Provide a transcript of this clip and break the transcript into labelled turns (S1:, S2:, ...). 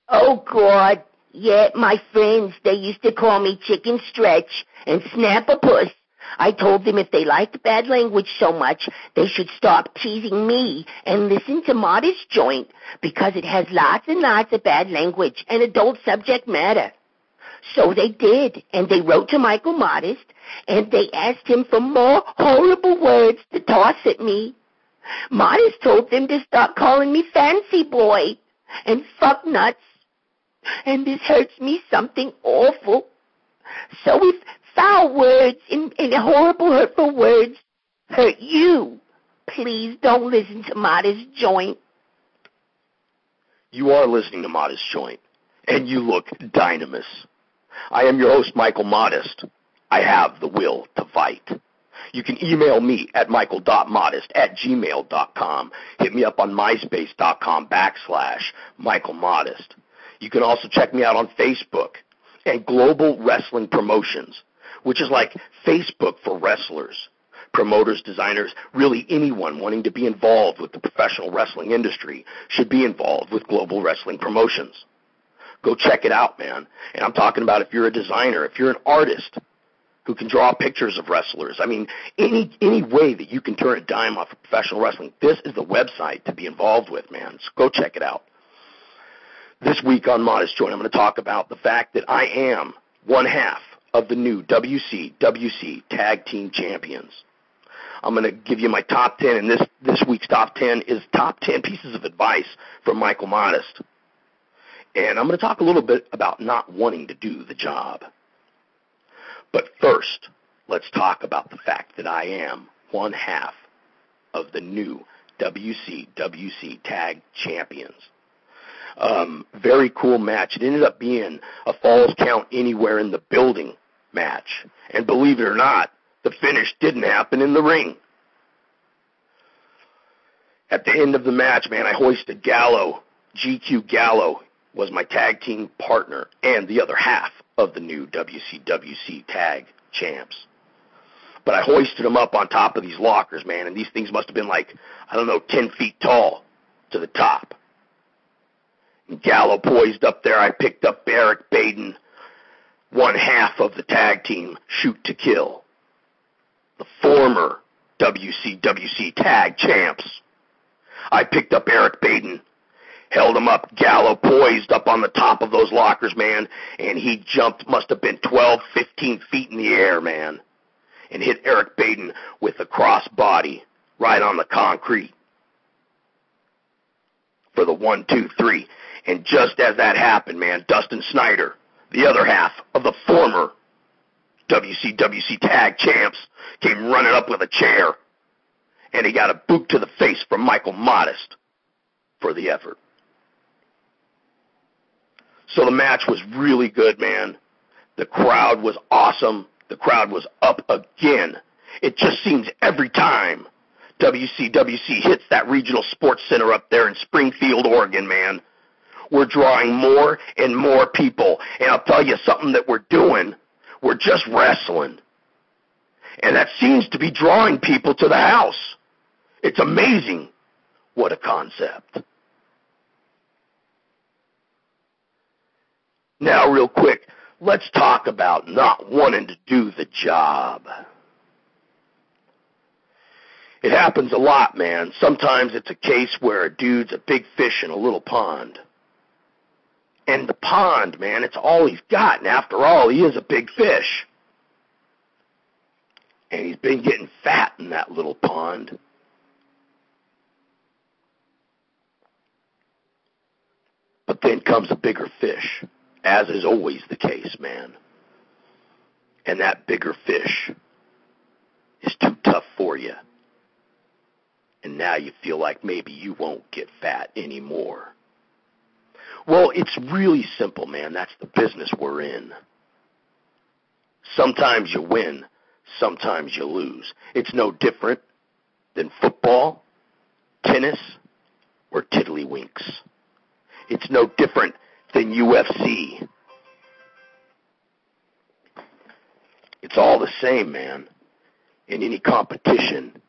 S1: Oh, God. Yeah, my friends, they used to call me Chicken Stretch and Snapper-Puss. I told them if they liked bad language so much, they should stop teasing me and listen to Modest Joint because it has lots and lots of bad language and adult subject matter. So they did, and they wrote to Michael Modest, and they asked him for more horrible words to toss at me. Modest told them to stop calling me Fancy Boy and fuck nuts, and this hurts me something awful. So if foul words and horrible, hurtful words hurt you, please don't listen to Modest Joint.
S2: You are listening to Modest Joint, and you look dynamous. I am your host, Michael Modest. I have the will to fight. You can email me at michael.modest@gmail.com. Hit me up on myspace.com/Michael Modest. You can also check me out on Facebook and Global Wrestling Promotions, which is like Facebook for wrestlers, promoters, designers, really anyone wanting to be involved with the professional wrestling industry should be involved with Global Wrestling Promotions. Go check it out, man. And I'm talking about if you're a designer, if you're an artist who can draw pictures of wrestlers. I mean, any way that you can turn a dime off of professional wrestling, this is the website to be involved with, man. So go check it out. This week on Modest Joint, I'm going to talk about the fact that I am one half of the new WCWC Tag Team Champions. I'm going to give you my top 10, and this week's top 10 is top 10 pieces of advice from Michael Modest. And I'm going to talk a little bit about not wanting to do the job. But first, let's talk about the fact that I am one half of the new WCWC Tag Champions. Very cool match. It ended up being a Falls Count Anywhere in the Building match. And believe it or not, the finish didn't happen in the ring. At the end of the match, man, I hoisted Gallo. GQ Gallo was my tag team partner and the other half of the new WCWC Tag Champs. But I hoisted them up on top of these lockers, man, and these things must have been like, 10 feet tall to the top. And Gallo poised up there. I picked up Eric Baden, one half of the tag team, Shoot to Kill, the former WCWC Tag Champs. I picked up Eric Baden, held him up, Gallo poised up on the top of those lockers, man, and he jumped, must have been 12, 15 feet in the air, man, and hit Eric Baden with the cross body right on the concrete for the 1, 2, 3. And just as that happened, man, Dustin Snyder, the other half of the former WCWC Tag Champs, came running up with a chair, and he got a boot to the face from Michael Modest for the effort. So the match was really good, man. The crowd was awesome. The crowd was up again. It just seems every time WCWC hits that regional sports center up there in Springfield, Oregon, man, we're drawing more and more people. And I'll tell you something that we're doing. We're just wrestling. And that seems to be drawing people to the house. It's amazing. What a concept. Now, real quick, let's talk about not wanting to do the job. It happens a lot, man. Sometimes it's a case where a dude's a big fish in a little pond. And the pond, man, it's all he's got. And after all, he is a big fish. And he's been getting fat in that little pond. But then comes a bigger fish, as is always the case, man. And that bigger fish is too tough for you. And now you feel like maybe you won't get fat anymore. Well, it's really simple, man. That's the business we're in. Sometimes you win, sometimes you lose. It's no different than football, tennis, or tiddlywinks. It's no different than UFC. It's all the same, man. In any competition,